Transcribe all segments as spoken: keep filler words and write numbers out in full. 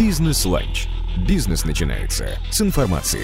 Бизнес-ланч. Бизнес начинается с информации.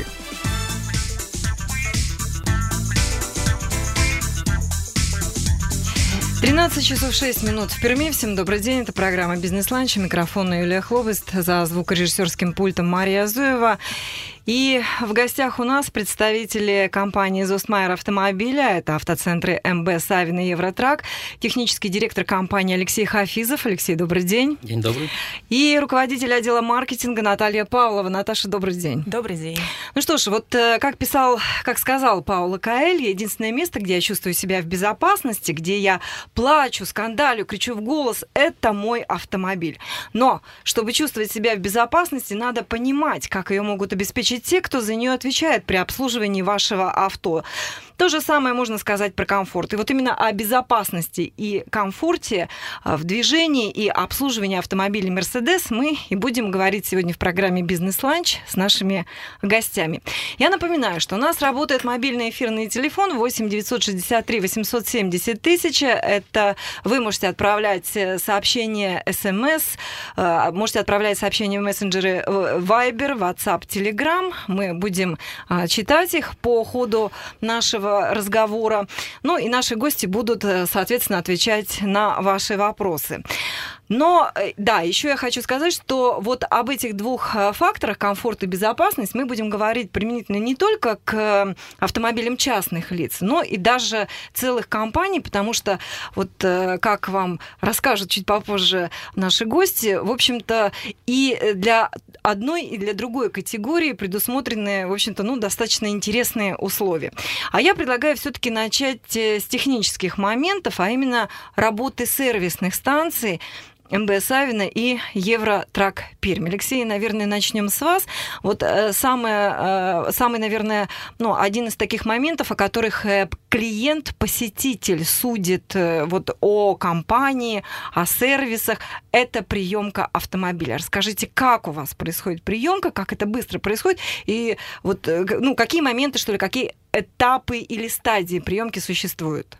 тринадцать часов шесть минут в Перми. Всем добрый день. Это программа «Бизнес-ланч». Микрофон Юлия Хлобыст. За звукорежиссерским пультом Мария Зуева. И в гостях у нас представители компании «Зостмайер Автомобиля». Это автоцентры эм бэ «Савино» и «Евротрак». Технический директор компании Алексей Хафизов. Алексей, добрый день. День добрый. И руководитель отдела маркетинга Наталья Павлова. Наташа, добрый день. Добрый день. Ну что ж, вот как писал, как сказал Пауло Коэльо, единственное место, где я чувствую себя в безопасности, где я плачу, скандалю, кричу в голос, это мой автомобиль. Но, чтобы чувствовать себя в безопасности, надо понимать, как ее могут обеспечить те, кто за нее отвечает при обслуживании вашего авто. То же самое можно сказать про комфорт. И вот именно о безопасности и комфорте в движении и обслуживании автомобилей Mercedes мы и будем говорить сегодня в программе «Бизнес-ланч» с нашими гостями. Я напоминаю, что у нас работает мобильный эфирный телефон восемь девятьсот шестьдесят три восемьсот семьдесят тысяч. Это вы можете отправлять сообщения СМС, можете отправлять сообщения в мессенджеры Viber, WhatsApp, Telegram. Мы будем читать их по ходу нашего разговора. Ну и наши гости будут, соответственно, отвечать на ваши вопросы. Но, да, еще я хочу сказать, что вот об этих двух факторах, комфорт и безопасность, мы будем говорить применительно не только к автомобилям частных лиц, но и даже целых компаний, потому что, вот как вам расскажут чуть попозже наши гости, в общем-то, и для одной, и для другой категории предусмотрены, в общем-то, ну, достаточно интересные условия. А я предлагаю все-таки начать с технических моментов, а именно работы сервисных станций эм бэ «Савино» и «Евротрак» Пермь. Алексей, наверное, начнем с вас. Вот самое, самый, наверное, ну, один из таких моментов, о которых клиент, посетитель судит вот о компании, о сервисах, это приемка автомобиля. Расскажите, как у вас происходит приемка, как это быстро происходит, и вот, ну, какие моменты, что ли, какие этапы или стадии приемки существуют?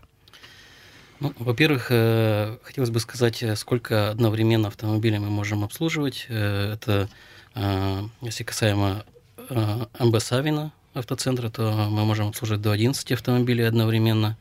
Ну, во-первых, хотелось бы сказать, сколько одновременно автомобилей мы можем обслуживать. Это, если касаемо эм бэ «Савино» автоцентра, то мы можем обслуживать до одиннадцати автомобилей одновременно.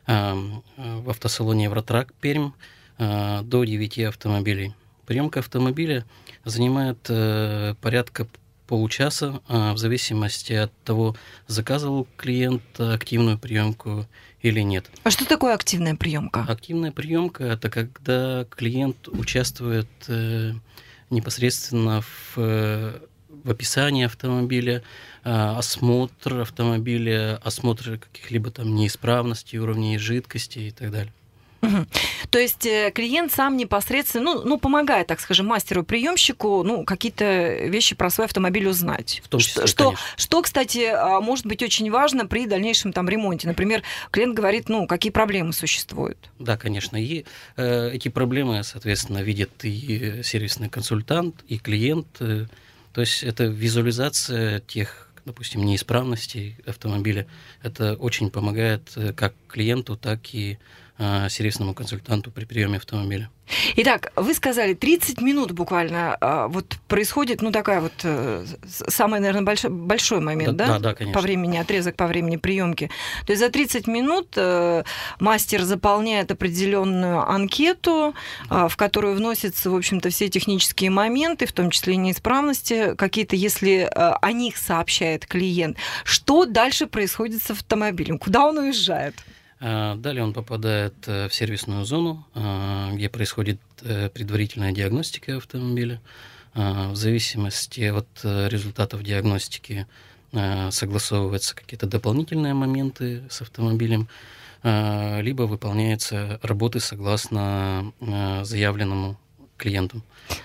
В автосалоне «Евротрак» Пермь до девяти автомобилей. Приемка автомобиля занимает порядка получаса, в зависимости от того, заказывал клиент активную приемку или нет. А что такое активная приемка? Активная приемка – это когда клиент участвует э, непосредственно в, э, в описании автомобиля, э, осмотр автомобиля, осмотр каких-либо там неисправностей, уровней жидкости и так далее. Угу. То есть клиент сам непосредственно, ну, ну помогает, так скажем, мастеру-приемщику, ну, какие-то вещи про свой автомобиль узнать. В том числе, что, что, кстати, может быть очень важно при дальнейшем там ремонте. Например, клиент говорит, ну, какие проблемы существуют. Да, конечно. И э, эти проблемы, соответственно, видит и сервисный консультант, и клиент. Э, то есть это визуализация тех, допустим, неисправностей автомобиля. Это очень помогает как клиенту, так и сервисному консультанту при приеме автомобиля. Итак, вы сказали, тридцать минут буквально вот происходит, ну, такая вот самый, наверное, большой, большой момент, да? Да, да, конечно. По времени, отрезок по времени приемки. То есть за тридцать минут мастер заполняет определенную анкету, в которую вносятся, в общем-то, все технические моменты, в том числе и неисправности какие-то, если о них сообщает клиент. Что дальше происходит с автомобилем? Куда он уезжает? Далее он попадает в сервисную зону, где происходит предварительная диагностика автомобиля. В зависимости от результатов диагностики согласовываются какие-то дополнительные моменты с автомобилем, либо выполняются работы согласно заявленному клиенту.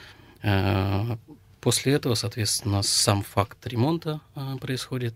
После этого, соответственно, сам факт ремонта происходит.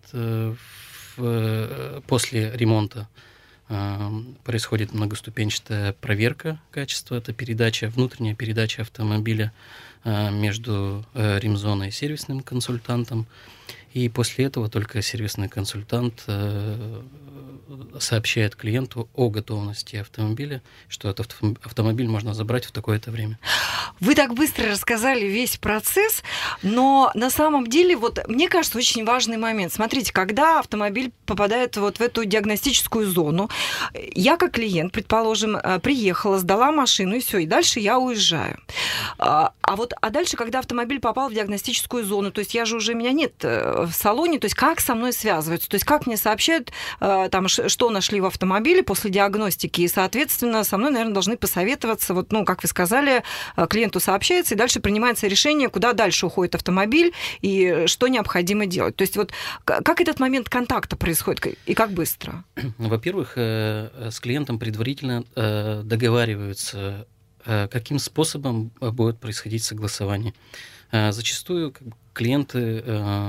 После ремонта происходит многоступенчатая проверка качества. Это передача, внутренняя передача автомобиля между ремзоной и сервисным консультантом. И после этого только сервисный консультант сообщает клиенту о готовности автомобиля, что этот автомобиль можно забрать в такое-то время. Вы так быстро рассказали весь процесс, но на самом деле, вот мне кажется, очень важный момент. Смотрите, когда автомобиль попадает вот в эту диагностическую зону, я как клиент, предположим, приехала, сдала машину, и все, и дальше я уезжаю. А вот, а дальше, когда автомобиль попал в диагностическую зону, то есть я же уже, меня нет в салоне, то есть как со мной связываются, то есть как мне сообщают, там, что нашли в автомобиле после диагностики, и, соответственно, со мной, наверное, должны посоветоваться, вот, ну, как вы сказали, клиенту сообщается, и дальше принимается решение, куда дальше уходит автомобиль, и что необходимо делать. То есть вот как этот момент контакта происходит, и как быстро? Во-первых, с клиентом предварительно договариваются, каким способом будет происходить согласование. Зачастую клиенты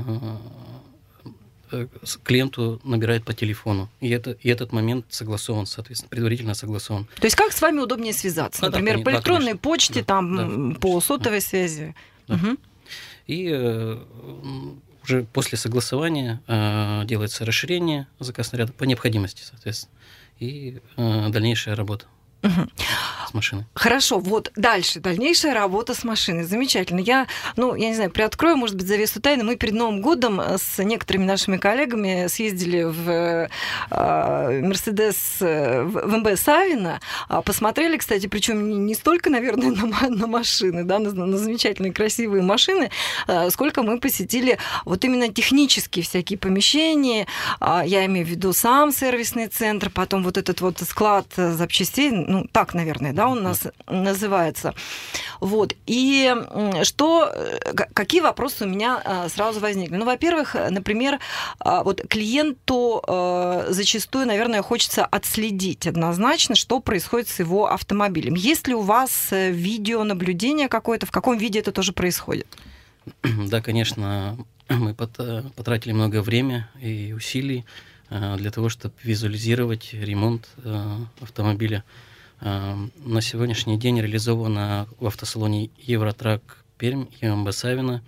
клиенту набирает по телефону, и, это, и этот момент согласован, соответственно, предварительно согласован. То есть как с вами удобнее связаться? Да, Например, да, по электронной да, почте, да, там, да, по сотовой да, связи? Да. Угу. И э, уже после согласования э, делается расширение заказ наряда по необходимости, соответственно, и э, дальнейшая работа. Угу. С машиной. Хорошо, вот дальше, дальнейшая работа с машиной. Замечательно. Я, ну, я не знаю, приоткрою, может быть, завесу тайны. Мы перед Новым годом с некоторыми нашими коллегами съездили в Мерседес, э, в эм бэ Савино, посмотрели, кстати, причем не столько, наверное, на, на машины, да, на, на замечательные красивые машины, сколько мы посетили вот именно технические всякие помещения. Я имею в виду сам сервисный центр, потом вот этот вот склад запчастей, ну, так, наверное, да, он у нас называется. Вот. И что, какие вопросы у меня сразу возникли? Ну, во-первых, например, вот клиенту зачастую, наверное, хочется отследить однозначно, что происходит с его автомобилем. Есть ли у вас видеонаблюдение какое-то? В каком виде это тоже происходит? Да, конечно, мы потратили много времени и усилий для того, чтобы визуализировать ремонт автомобиля. На сегодняшний день реализовано в автосалоне Евротрак Пермь и эм бэ Савино.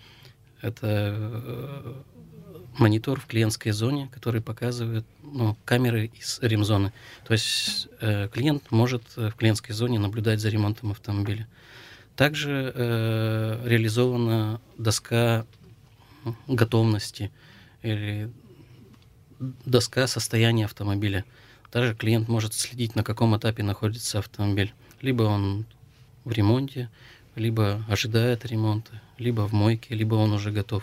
Это монитор в клиентской зоне, который показывает, ну, камеры из ремзоны. То есть э, клиент может в клиентской зоне наблюдать за ремонтом автомобиля. Также э, реализована доска готовности или доска состояния автомобиля. Также клиент может следить, на каком этапе находится автомобиль. Либо он в ремонте, либо ожидает ремонта, либо в мойке, либо он уже готов.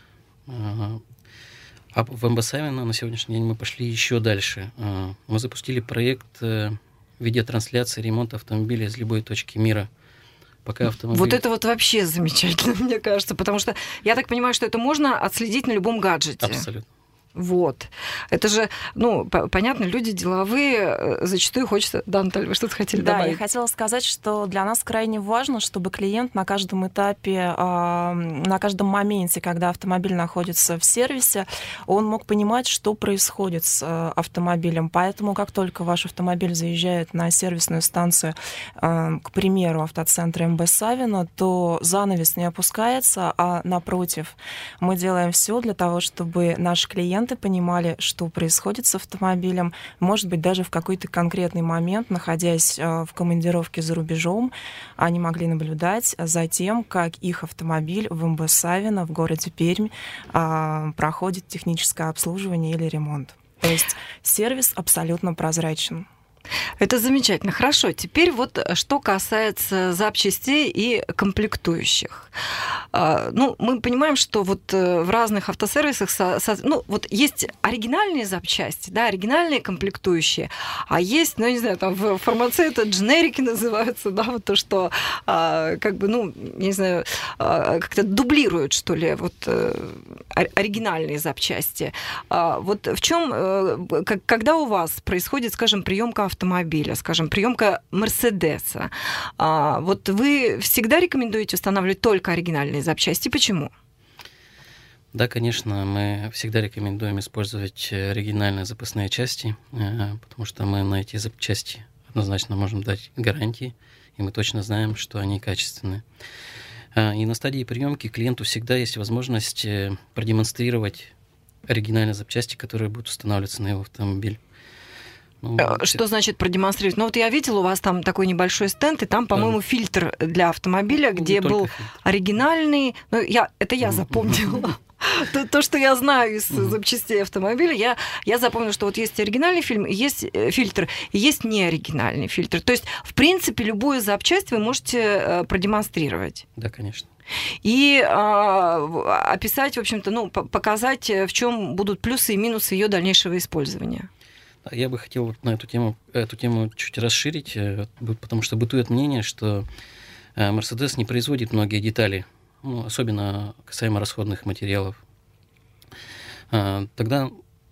А в эм бэ Савино на сегодняшний день мы пошли еще дальше. Мы запустили проект видеотрансляции ремонта автомобиля из любой точки мира. Пока автомобиль... Вот это вот вообще замечательно, мне кажется, потому что я так понимаю, что это можно отследить на любом гаджете. Абсолютно. Вот. Это же, ну, понятно, люди деловые, зачастую хочется... Да, Наталья, вы что-то хотели да, добавить? Да, я хотела сказать, что для нас крайне важно, чтобы клиент на каждом этапе, на каждом моменте, когда автомобиль находится в сервисе, он мог понимать, что происходит с автомобилем. Поэтому, как только ваш автомобиль заезжает на сервисную станцию, к примеру, автоцентра эм бэ Савино, то занавес не опускается, а напротив, мы делаем все для того, чтобы наш клиент понимали, что происходит с автомобилем. Может быть, даже в какой-то конкретный момент, находясь в командировке за рубежом, они могли наблюдать за тем, как их автомобиль в эм бэ Савино в городе Пермь проходит техническое обслуживание или ремонт. То есть сервис абсолютно прозрачен. Это замечательно. Хорошо. Теперь вот что касается запчастей и комплектующих. Ну, мы понимаем, что вот в разных автосервисах, ну, вот есть оригинальные запчасти, да, оригинальные комплектующие, а есть, ну, я не знаю, там в фармации это дженерики называются, да, вот то, что как бы, ну, я не знаю, как-то дублируют, что ли, вот оригинальные запчасти. Вот в чем, когда у вас происходит, скажем, приемка автомобиля, автомобиля, скажем, приемка Мерседеса. А, вот вы всегда рекомендуете устанавливать только оригинальные запчасти. Почему? Да, конечно, мы всегда рекомендуем использовать оригинальные запасные части, потому что мы на эти запчасти однозначно можем дать гарантии, и мы точно знаем, что они качественные. И на стадии приемки клиенту всегда есть возможность продемонстрировать оригинальные запчасти, которые будут устанавливаться на его автомобиль. Ну, что это... значит продемонстрировать? Ну вот я видела, у вас там такой небольшой стенд, и там, по-моему, да. фильтр для автомобиля, ну, где был фильтр. Оригинальный. Ну, я, это я запомнила. То, то, что я знаю из mm-hmm. запчастей автомобиля, я, я запомнила, что вот есть оригинальный фильм, есть фильтр, и есть неоригинальный фильтр. То есть, в принципе, любую запчасть вы можете продемонстрировать. Да, конечно. И а, описать, в общем-то, ну, показать, в чем будут плюсы и минусы ее дальнейшего использования. Я бы хотел на эту тему, эту тему чуть расширить, потому что бытует мнение, что Mercedes не производит многие детали, ну, особенно касаемо расходных материалов. Тогда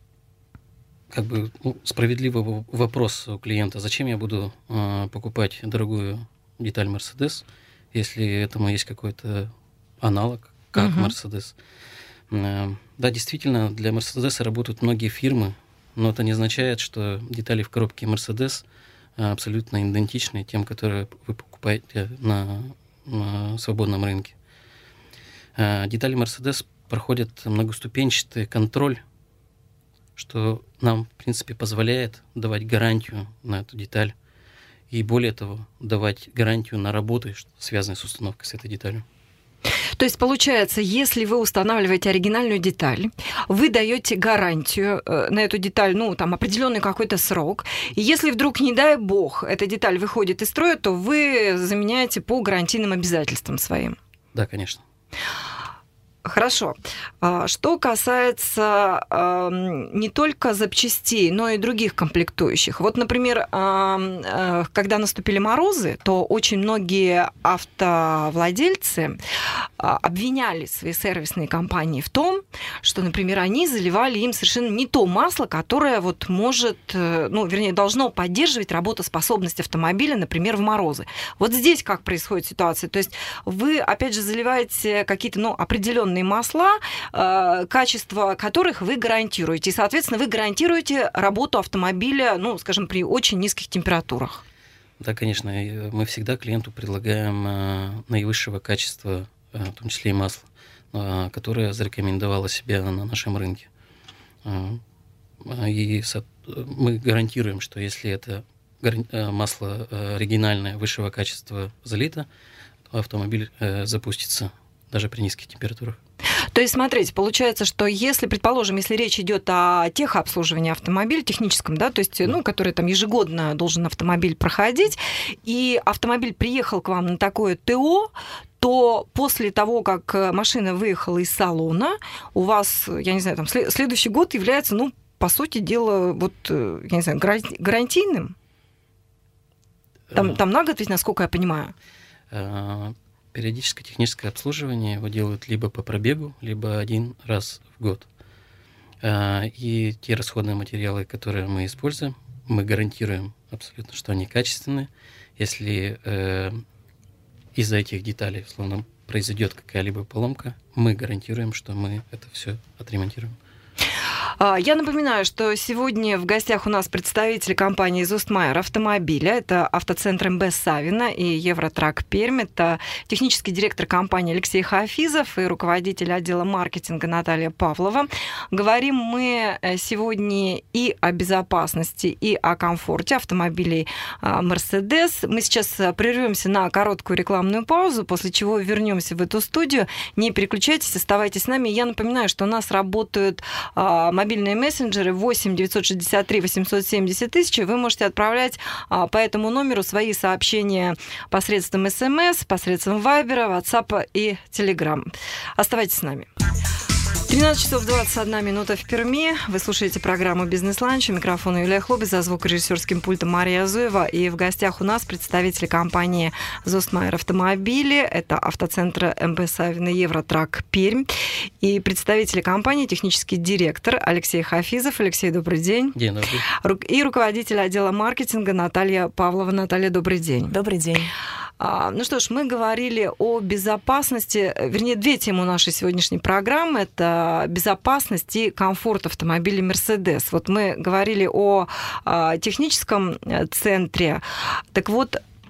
как бы ну, справедливый вопрос у клиента, зачем я буду покупать дорогую деталь Mercedes, если этому есть какой-то аналог, как uh-huh. Mercedes. Да, действительно, для Mercedes работают многие фирмы, но это не означает, что детали в коробке Mercedes абсолютно идентичны тем, которые вы покупаете на, на свободном рынке. Детали Mercedes проходят многоступенчатый контроль, что нам, в принципе, позволяет давать гарантию на эту деталь и, более того, давать гарантию на работу, связанные с установкой с этой деталью. То есть, получается, если вы устанавливаете оригинальную деталь, вы даете гарантию на эту деталь, ну, там, определенный какой-то срок, и если вдруг, не дай бог, эта деталь выходит из строя, то вы заменяете по гарантийным обязательствам своим. Да, конечно. Хорошо. Что касается не только запчастей, но и других комплектующих. Вот, например, когда наступили морозы, то очень многие автовладельцы обвиняли свои сервисные компании в том, что, например, они заливали им совершенно не то масло, которое вот может, ну, вернее, должно поддерживать работоспособность автомобиля, например, в морозы. Вот здесь как происходит ситуация? То есть вы, опять же, заливаете какие-то, ну, определенные масла, э, качество которых вы гарантируете. И, соответственно, вы гарантируете работу автомобиля, ну, скажем, при очень низких температурах. Да, конечно. Мы всегда клиенту предлагаем э, наивысшего качества, э, в том числе и масло, э, которое зарекомендовало себя на нашем рынке. Э, и со, мы гарантируем, что если это э, масло э, оригинальное, высшего качества залито, то автомобиль э, запустится даже при низких температурах. То есть, смотрите, получается, что если, предположим, если речь идет о техобслуживании автомобиля, техническом, да, то есть, ну, который там ежегодно должен автомобиль проходить, и автомобиль приехал к вам на такое ТО, то после того, как машина выехала из салона, у вас, я не знаю, там, следующий год является, ну, по сути дела, вот, я не знаю, гарантийным? Там, там на год ведь, насколько я понимаю? Периодическое техническое обслуживание его делают либо по пробегу, либо один раз в год. И те расходные материалы, которые мы используем, мы гарантируем абсолютно, что они качественные. Если э, из-за этих деталей, условно, произойдет какая-либо поломка, мы гарантируем, что мы это все отремонтируем. Я напоминаю, что сегодня в гостях у нас представители компании «Зустмайер» автомобиля. Это автоцентр эм бэ Савина и Евротрак Пермь. Это технический директор компании Алексей Хафизов и руководитель отдела маркетинга Наталья Павлова. Говорим мы сегодня и о безопасности, и о комфорте автомобилей Mercedes. Мы сейчас прервемся на короткую рекламную паузу, после чего вернемся в эту студию. Не переключайтесь, оставайтесь с нами. Я напоминаю, что у нас работают мобильные мессенджеры восемь девятьсот шестьдесят три восемьсот семьдесят тысяч. Вы можете отправлять а, по этому номеру свои сообщения посредством СМС, посредством Вайбера, Ватсапа и Телеграм. Оставайтесь с нами. тринадцать часов двадцать одна минута в Перми. Вы слушаете программу «Бизнес-ланч». У микрофона Юлия Хлоби, за звукорежиссерским пультом Мария Азуева. И в гостях у нас представители компании «Зустмайер Автомобили». Это автоцентр эм бэ Савина Евротрак Пермь. И представители компании технический директор Алексей Хафизов. Алексей, добрый день. День добрый. И руководитель отдела маркетинга Наталья Павлова. Наталья, добрый день. Добрый день. Ну что ж, мы говорили о безопасности, вернее, две темы нашей сегодняшней программы. Это безопасность и комфорт автомобиля Mercedes. Вот мы говорили о техническом центре. Так вот,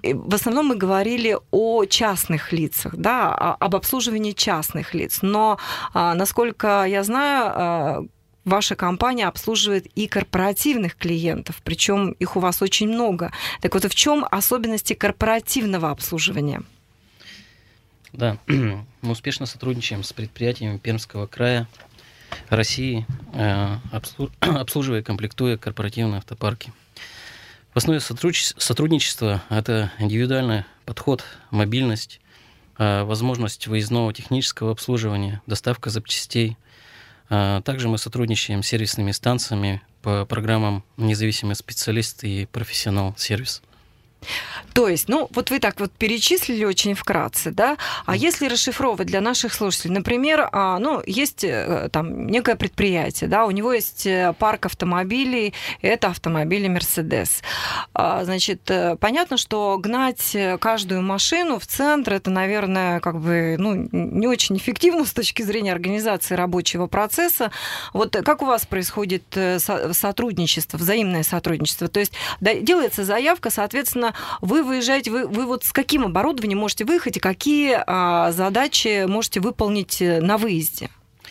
в основном мы говорили о частных лицах, да, об обслуживании частных лиц. Но, насколько я знаю, ваша компания обслуживает и корпоративных клиентов, причем их у вас очень много. Так вот, в чем особенности корпоративного обслуживания? Да, мы успешно сотрудничаем с предприятиями Пермского края, России, обслуживая и комплектуя корпоративные автопарки. В основе сотрудничества это индивидуальный подход, мобильность, возможность выездного технического обслуживания, доставка запчастей. Также мы сотрудничаем с сервисными станциями по программам «Независимый специалист» и «Профессионал-сервис». То есть, ну, вот вы так вот перечислили очень вкратце, да, а если расшифровывать для наших слушателей, например, ну, есть там некое предприятие, да, у него есть парк автомобилей, это автомобили Mercedes. Значит, понятно, что гнать каждую машину в центр, это, наверное, как бы, ну, не очень эффективно с точки зрения организации рабочего процесса. Вот как у вас происходит сотрудничество, взаимное сотрудничество? То есть делается заявка, соответственно, вы выезжаете, вы, вы вот с каким оборудованием можете выехать и какие а, задачи можете выполнить на выезде?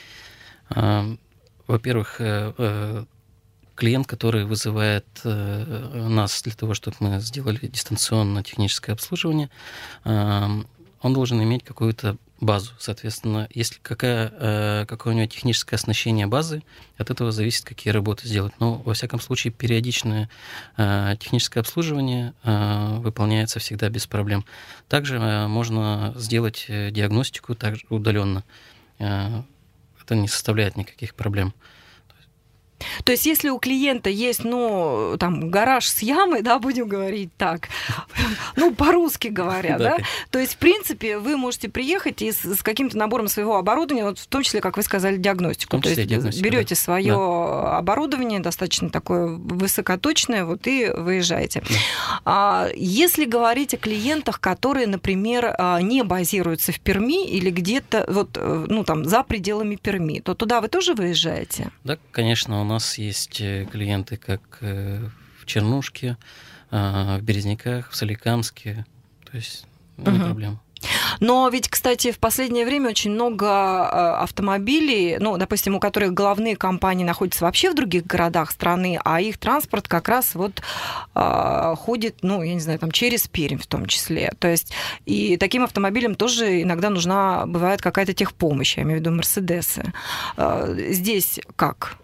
Во-первых, клиент, который вызывает нас для того, чтобы мы сделали дистанционно техническое обслуживание, он должен иметь какую-то базу. Соответственно, если какая, какое у него техническое оснащение базы, от этого зависит, какие работы сделать. Но, во всяком случае, периодичное техническое обслуживание выполняется всегда без проблем. Также можно сделать диагностику также удаленно. Это не составляет никаких проблем. То есть, если у клиента есть, ну, там, гараж с ямой, да, будем говорить так, ну, по-русски говоря, да, то есть, в принципе, вы можете приехать и с каким-то набором своего оборудования, вот в том числе, как вы сказали, диагностику. То есть, берете свое оборудование, достаточно такое высокоточное, вот, и выезжаете. Если говорить о клиентах, которые, например, не базируются в Перми или где-то, вот, ну, там, за пределами Перми, то туда вы тоже выезжаете? Да, конечно. У нас есть клиенты как в Чернушке, в Березняках, в Соликамске. То есть, ну, не проблема. Но ведь, кстати, в последнее время очень много автомобилей, ну, допустим, у которых головные компании находятся вообще в других городах страны, а их транспорт как раз вот э, ходит, ну, я не знаю, там через Пермь в том числе. То есть и таким автомобилям тоже иногда нужна, бывает, какая-то техпомощь, я имею в виду Мерседесы. Э, здесь как?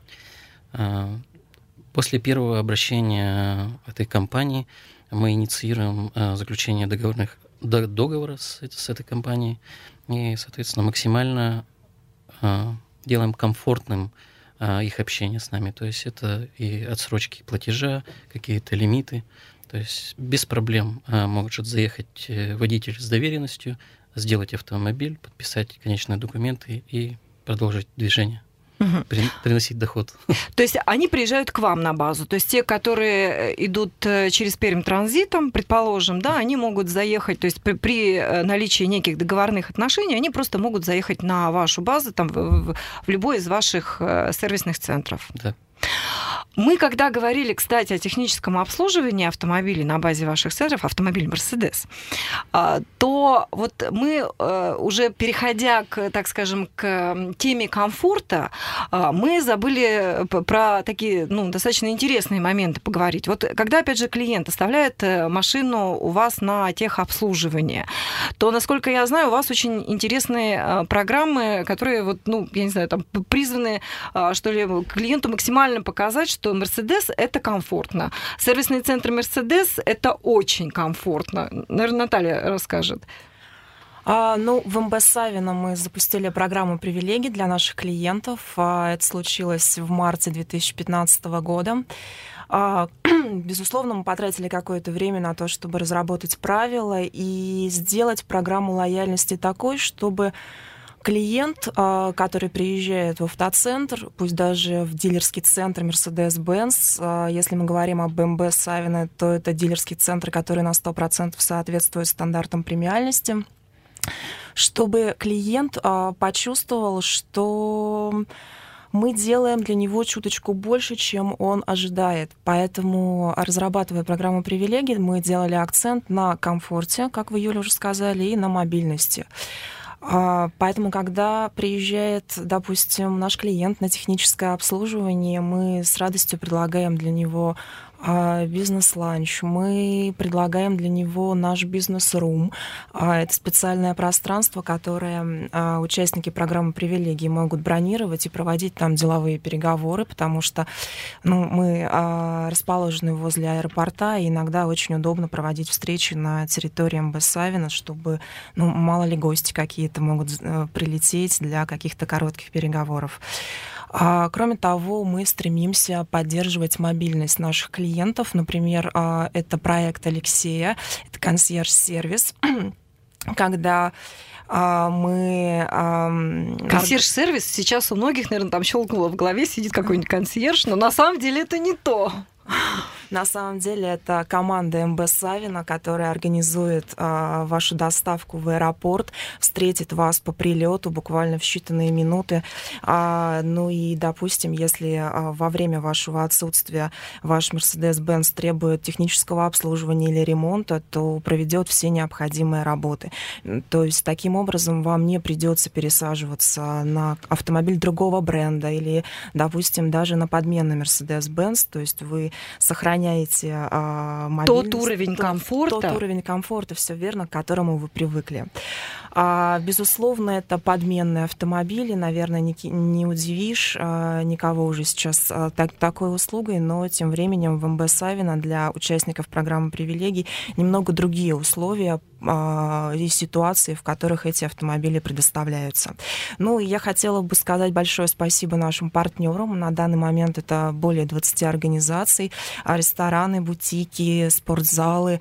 После первого обращения этой компании мы инициируем заключение договорных, договора с, с этой компанией и, соответственно, максимально делаем комфортным их общение с нами. То есть это и отсрочки платежа, какие-то лимиты. То есть без проблем может заехать водитель с доверенностью, сделать автомобиль, подписать конечные документы и продолжить движение. Угу. Приносить доход. То есть они приезжают к вам на базу. То есть те, которые идут через Пермь транзитом, предположим, да, они могут заехать, то есть при, при наличии неких договорных отношений, они просто могут заехать на вашу базу там, в, в любой из ваших сервисных центров. Да. Мы, когда говорили, кстати, о техническом обслуживании автомобилей на базе ваших центров, автомобиль Mercedes, то вот мы, уже переходя к, так скажем, к теме комфорта, мы забыли про такие, ну, достаточно интересные моменты поговорить. Вот когда, опять же, клиент оставляет машину у вас на техобслуживание, то, насколько я знаю, у вас очень интересные программы, которые, вот, ну, я не знаю, там, призваны, что ли, клиенту максимально показать, что Mercedes – это комфортно. Сервисный центр Mercedes – это очень комфортно. Наверное, Наталья расскажет. А, ну, в эм бэ Савино мы запустили программу привилегий для наших клиентов. А, это случилось в марте две тысячи пятнадцатого года. А, безусловно, мы потратили какое-то время на то, чтобы разработать правила и сделать программу лояльности такой, чтобы клиент, который приезжает в автоцентр, пусть даже в дилерский центр Mercedes-Benz, если мы говорим об эм бэ Савино, то это дилерский центр, который на сто процентов соответствует стандартам премиальности, чтобы клиент почувствовал, что мы делаем для него чуточку больше, чем он ожидает. Поэтому, разрабатывая программу привилегий, мы делали акцент на комфорте, как вы, Юля, уже сказали, и на мобильности. Поэтому, когда приезжает, допустим, наш клиент на техническое обслуживание, мы с радостью предлагаем для него бизнес-ланч, мы предлагаем для него наш бизнес-рум. Это специальное пространство, которое участники программы привилегий могут бронировать и проводить там деловые переговоры, потому что ну, мы расположены возле аэропорта, и иногда очень удобно проводить встречи на территории эм бэ Савино, чтобы, ну, мало ли гости какие-то могут прилететь для каких-то коротких переговоров. Кроме того, мы стремимся поддерживать мобильность наших клиентов. Например, это проект Алексея, это консьерж-сервис, когда мы... Консьерж-сервис сейчас у многих, наверное, там щелкнуло в голове, сидит какой-нибудь консьерж, но на самом деле это не то. На самом деле это команда эм бэ Савино, которая организует э, вашу доставку в аэропорт, встретит вас по прилету буквально в считанные минуты. А, ну и, допустим, если а, во время вашего отсутствия ваш Mercedes-Benz требует технического обслуживания или ремонта, то проведет все необходимые работы. То есть таким образом вам не придется пересаживаться на автомобиль другого бренда или, допустим, даже на подменный Mercedes-Benz. То есть вы сохраняете а, мобильность. Тот уровень тот, комфорта. Тот уровень комфорта, все верно, к которому вы привыкли. А, безусловно, это подменные автомобили. Наверное, не, не удивишь а, никого уже сейчас а, так, такой услугой, но тем временем в эм бэ Савино для участников программы привилегий немного другие условия а, и ситуации, в которых эти автомобили предоставляются. Ну, я хотела бы сказать большое спасибо нашим партнерам. На данный момент это более двадцати организаций, рестораны, бутики, спортзалы,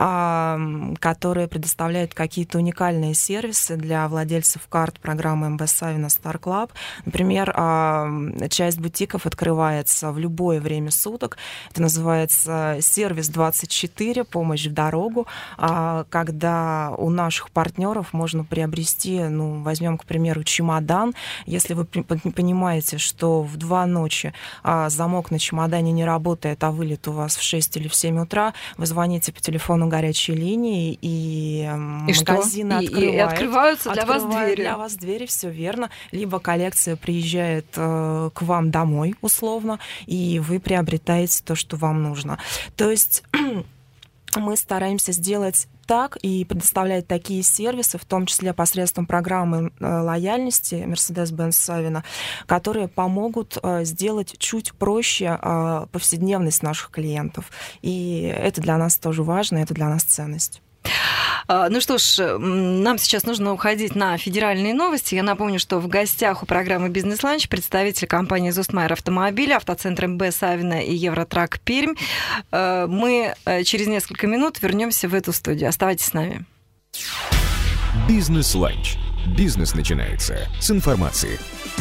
которые предоставляют какие-то уникальные сервисы для владельцев карт программы эм бэ Савино Star Club. Например, часть бутиков открывается в любое время суток. Это называется сервис двадцать четыре, помощь в дорогу, когда у наших партнеров можно приобрести, ну, возьмем, к примеру, чемодан. Если вы понимаете, что в два ночи замок на чемодане не работает, а вылет у вас в шесть или в семь утра, вы звоните по телефону горячей линии, и, и магазины и, открывают, и открываются для вас двери. Для вас двери, все верно. Либо коллекция приезжает э, к вам домой, условно, и вы приобретаете то, что вам нужно. То есть мы стараемся сделать так и предоставлять такие сервисы, в том числе посредством программы лояльности Mercedes-Benz Савино, которые помогут сделать чуть проще повседневность наших клиентов. И это для нас тоже важно, это для нас ценность. Ну что ж, нам сейчас нужно уходить на федеральные новости. Я напомню, что в гостях у программы «Бизнес-ланч» представители компании «Зустмайер Автомобили», автоцентр эм бэ Савино и Евротрак Пермь. Мы через несколько минут вернемся в эту студию. Оставайтесь с нами. «Бизнес-ланч». Бизнес начинается с информации.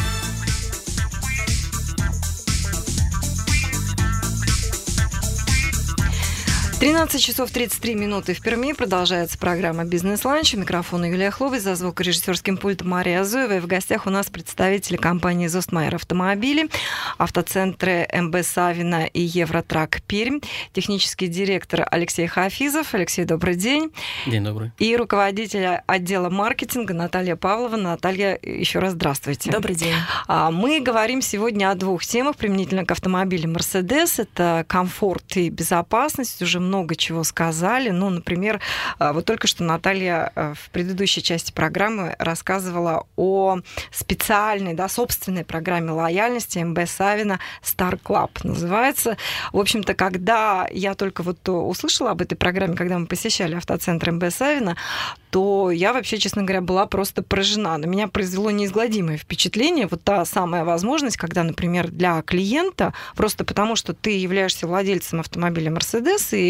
тринадцать часов тридцать три минуты в Перми. Продолжается программа «Бизнес-ланч». У микрофона Юлия Хлова, за звукорежиссерским пультом Мария Зуева. И в гостях у нас представители компании «Зустмайер Автомобили», автоцентры эм бэ Савино и Евротрак Пермь, технический директор Алексей Хафизов. Алексей, добрый день. День добрый. И руководитель отдела маркетинга Наталья Павлова. Наталья, еще раз здравствуйте. Добрый день. Мы говорим сегодня о двух темах применительно к автомобилям Mercedes. Это комфорт и безопасность. Уже много чего сказали. Ну, например, вот только что Наталья в предыдущей части программы рассказывала о специальной, да, собственной программе лояльности эм бэ Савино Star Club называется. В общем-то, когда я только вот услышала об этой программе, когда мы посещали автоцентр эм бэ Савино, то я вообще, честно говоря, была просто поражена. На меня произвело неизгладимое впечатление. Вот та самая возможность, когда, например, для клиента, просто потому что ты являешься владельцем автомобиля Mercedes, и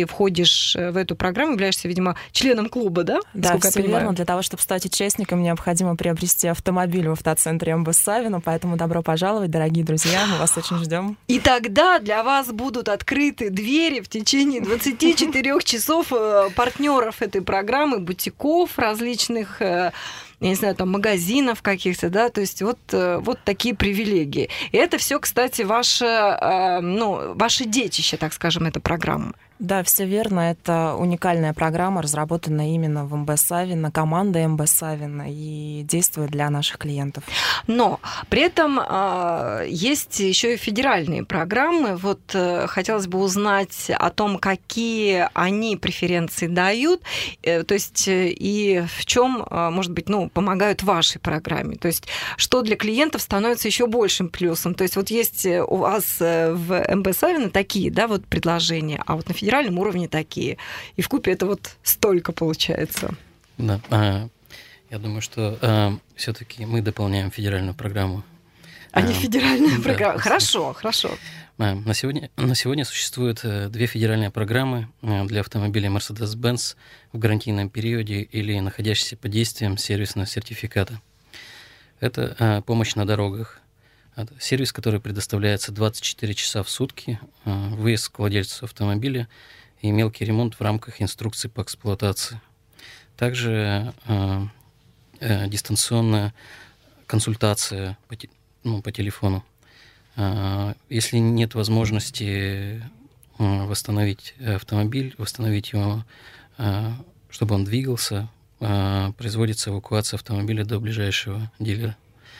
ты входишь в эту программу, являешься, видимо, членом клуба, да? Да, все верно. Для того, чтобы стать участником, необходимо приобрести автомобиль в автоцентре эм бэ Савино, поэтому добро пожаловать, дорогие друзья, мы вас очень ждем. И тогда для вас будут открыты двери в течение двадцати четырёх часов партнеров этой программы, бутиков различных, я не знаю, там, магазинов каких-то, да, то есть вот, вот такие привилегии. И это все, кстати, ваше, ну, ваше детище, так скажем, эта программа. Да, все верно. Это уникальная программа, разработанная именно в эм бэ Савино, командой эм бэ Савино, и действует для наших клиентов. Но при этом э, есть еще и федеральные программы. Вот э, хотелось бы узнать о том, какие они преференции дают, э, то есть э, и в чем, э, может быть, ну, помогают вашей программе. То есть что для клиентов становится еще большим плюсом. То есть вот есть у вас в эм бэ Савино такие, да, вот предложения, а вот на федеральном уровне такие. И вкупе это вот столько получается. Да, а, я думаю, что а, все-таки мы дополняем федеральную программу. А, а не федеральная да, программа. Хорошо, хорошо. А, на, сегодня, на сегодня существует две федеральные программы для автомобилей Mercedes-Benz в гарантийном периоде или находящиеся под действием сервисного сертификата. Это а, помощь на дорогах. Сервис, который предоставляется двадцать четыре часа в сутки, выезд к владельцу автомобиля и мелкий ремонт в рамках инструкций по эксплуатации. Также э, э, дистанционная консультация по, ну, по телефону. Э, если нет возможности э, восстановить автомобиль, восстановить его, э, чтобы он двигался, э, производится эвакуация автомобиля до ближайшего дилера.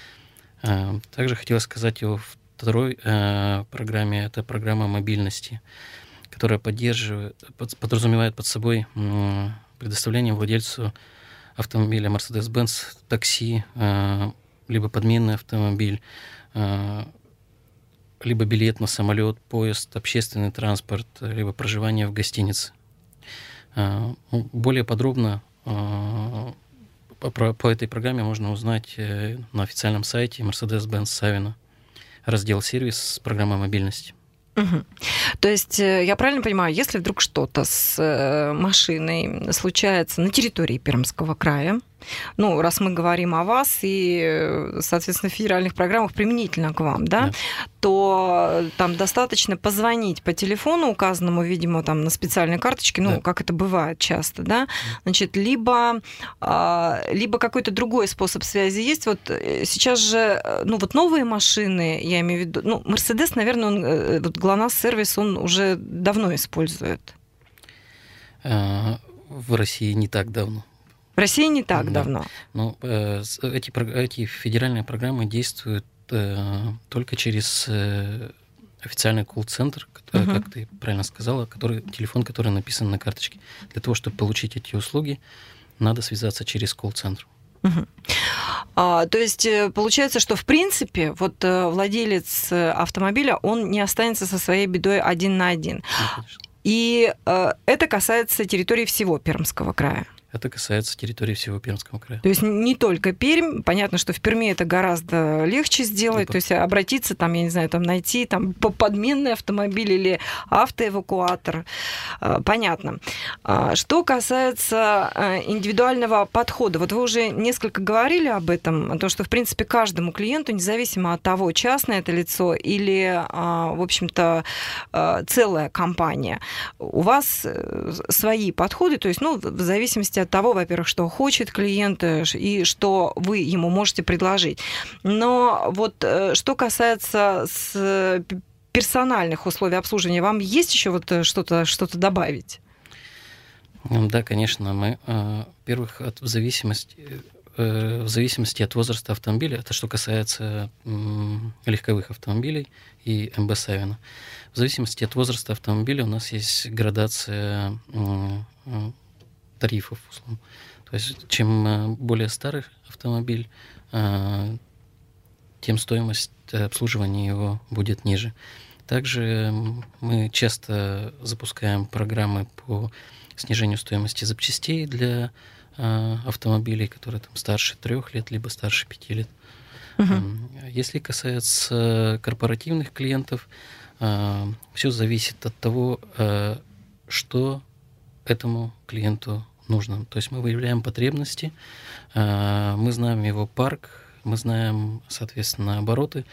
Также хотел сказать о второй э, программе. Это программа мобильности, которая поддерживает, под, подразумевает под собой э, предоставление владельцу автомобиля Mercedes-Benz такси, э, либо подменный автомобиль, э, либо билет на самолет, поезд, общественный транспорт, либо проживание в гостинице. Э, более подробно э, По, по этой программе можно узнать на официальном сайте Mercedes-Benz Savino, раздел «Сервис» с программой мобильности. Угу. То есть, я правильно понимаю, если вдруг что-то с машиной случается на территории Пермского края, ну, раз мы говорим о вас и, соответственно, в федеральных программах применительно к вам, да, да, то там достаточно позвонить по телефону, указанному, видимо, там на специальной карточке, ну, да, как это бывает часто, да, значит, либо, либо какой-то другой способ связи есть. Вот сейчас же, ну, вот новые машины, я имею в виду, ну, Mercedes, наверное, он, вот ГЛОНАСС-сервис он уже давно использует. В России не так давно. В России не так да. давно. Но э, эти, эти федеральные программы действуют э, только через э, официальный колл-центр, uh-huh. как ты правильно сказала, который, телефон, который написан на карточке. Для того, чтобы получить эти услуги, надо связаться через колл-центр. Uh-huh. А, то есть получается, что в принципе вот владелец автомобиля, он не останется со своей бедой один на один. Ну, и э, это касается территории всего Пермского края. Это касается территории всего Пермского края. То есть не только Пермь. Понятно, что в Перми это гораздо легче сделать. Да, то есть обратиться, там, я не знаю, там, найти там, подменный автомобиль или автоэвакуатор. Понятно. Что касается индивидуального подхода. Вот вы уже несколько говорили об этом, о том, что, в принципе, каждому клиенту, независимо от того, частное это лицо или, в общем-то, целая компания, у вас свои подходы, то есть, ну, в зависимости от того, во-первых, что хочет клиент и что вы ему можете предложить. Но вот что касается с персональных условий обслуживания, вам есть еще вот что-то, что-то добавить? Да, конечно. Мы, во-первых, от, в, зависимости, в зависимости от возраста автомобиля, это что касается легковых автомобилей и эм бэ Савино, в зависимости от возраста автомобиля у нас есть градация тарифов, условно. То есть, чем более старый автомобиль, тем стоимость обслуживания его будет ниже. Также мы часто запускаем программы по снижению стоимости запчастей для автомобилей, которые там старше трех лет, либо старше пяти лет. Uh-huh. Если касается корпоративных клиентов, все зависит от того, что этому клиенту нужно. То есть мы выявляем потребности, мы знаем его парк, мы знаем, соответственно, обороты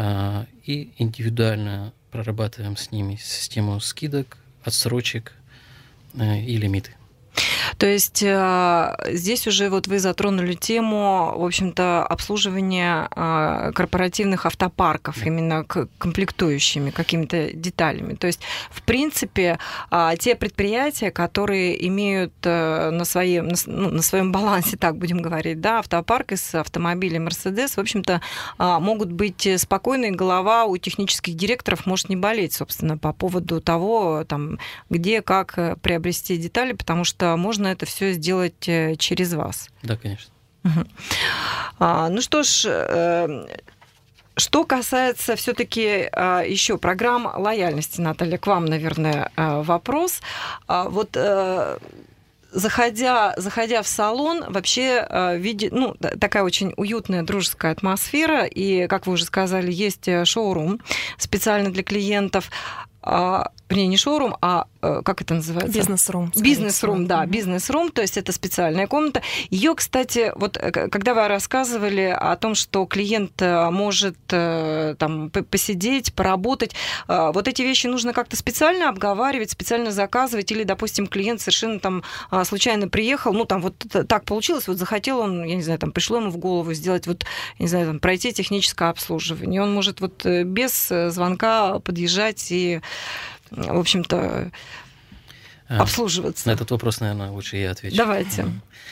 и индивидуально прорабатываем с ними систему скидок, отсрочек и лимиты. То есть здесь уже вот вы затронули тему, в общем-то, обслуживания корпоративных автопарков, именно комплектующими какими-то деталями. То есть, в принципе, те предприятия, которые имеют на своем, ну, на своем балансе, так будем говорить, да, автопарк из автомобилей Mercedes, в общем-то, могут быть спокойны, и голова у технических директоров может не болеть, собственно, по поводу того, там, где, как приобрести детали, потому что можно это все сделать через вас. Да, конечно. Угу. А, ну что ж, э, что касается все-таки э, еще программ лояльности, Наталья, к вам, наверное, э, вопрос. А, вот э, Заходя, заходя в салон, вообще э, види, ну, такая очень уютная, дружеская атмосфера, и, как вы уже сказали, есть шоурум специально для клиентов. А, не, не шоурум, а как это называется? Бизнес-рум. Бизнес-рум, да, бизнес-рум, то есть это специальная комната. Ее, кстати, вот когда вы рассказывали о том, что клиент может там посидеть, поработать, вот эти вещи нужно как-то специально обговаривать, специально заказывать, или, допустим, клиент совершенно там случайно приехал, ну там вот так получилось, вот захотел он, я не знаю, там пришло ему в голову сделать вот, я не знаю, там пройти техническое обслуживание. Он может вот без звонка подъезжать и, в общем-то, обслуживаться. На этот вопрос, наверное, лучше я отвечу. Давайте.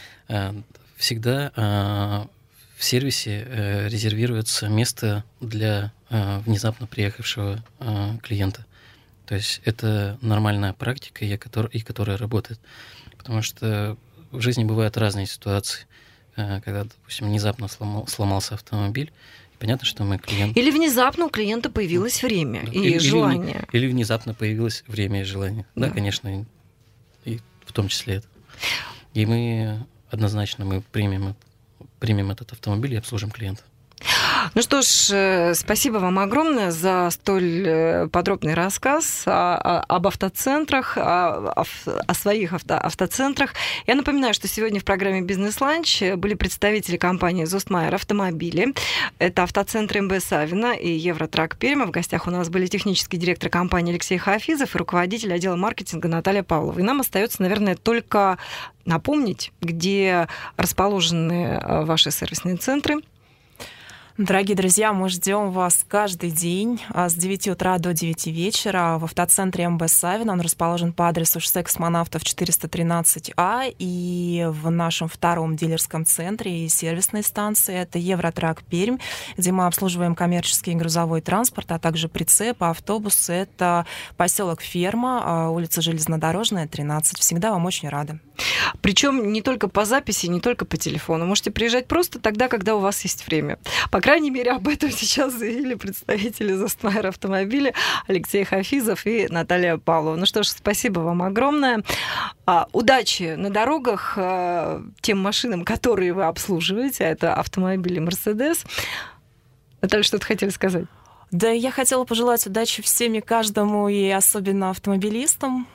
Всегда в сервисе резервируется место для внезапно приехавшего клиента. То есть это нормальная практика, и которая работает. Потому что в жизни бывают разные ситуации, когда, допустим, внезапно сломался автомобиль. Понятно, что мы клиент... Или внезапно у клиента появилось время и или, желание. Или, или внезапно появилось время и желание. Да, да, конечно, и в том числе это. И мы однозначно мы примем, примем этот автомобиль и обслужим клиента. Ну что ж, спасибо вам огромное за столь подробный рассказ о, о, об автоцентрах, о, о своих авто, автоцентрах. Я напоминаю, что сегодня в программе «Бизнес-ланч» были представители компании «Зостмайер Автомобили». Это автоцентры эм бэ Савина и Евротрак Пермь. В гостях у нас были технический директор компании Алексей Хафизов и руководитель отдела маркетинга Наталья Павлова. И нам остается, наверное, только напомнить, где расположены ваши сервисные центры. Дорогие друзья, мы ждем вас каждый день с девяти утра до девяти вечера в автоцентре эм бэ Савина. Он расположен по адресу шоссе Космонавтов четыреста тринадцать А, и в нашем втором дилерском центре и сервисной станции это Евротрак Пермь, где мы обслуживаем коммерческий и грузовой транспорт, а также прицепы, автобусы. Это поселок Ферма, улица Железнодорожная, тринадцать. Всегда вам очень рады. Причем не только по записи, не только по телефону. Можете приезжать просто тогда, когда у вас есть время. По крайней мере, об этом сейчас заявили представители Зостмайер Автомобили Алексей Хафизов и Наталья Павлова. Ну что ж, спасибо вам огромное. Удачи на дорогах тем машинам, которые вы обслуживаете. Это автомобили Mercedes. Наталья, что-то хотели сказать? Да, я хотела пожелать удачи всем и каждому, и особенно автомобилистам.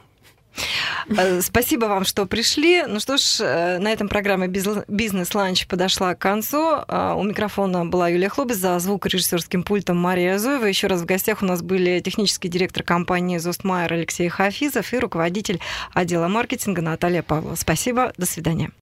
Спасибо вам, что пришли. Ну что ж, на этом программа «Бизнес-ланч» подошла к концу. У микрофона была Юлия Хлобис, за звукорежиссерским пультом Мария Зоева. Еще раз в гостях у нас были технический директор компании «Зостмайер» Алексей Хафизов и руководитель отдела маркетинга Наталья Павлова. Спасибо, до свидания.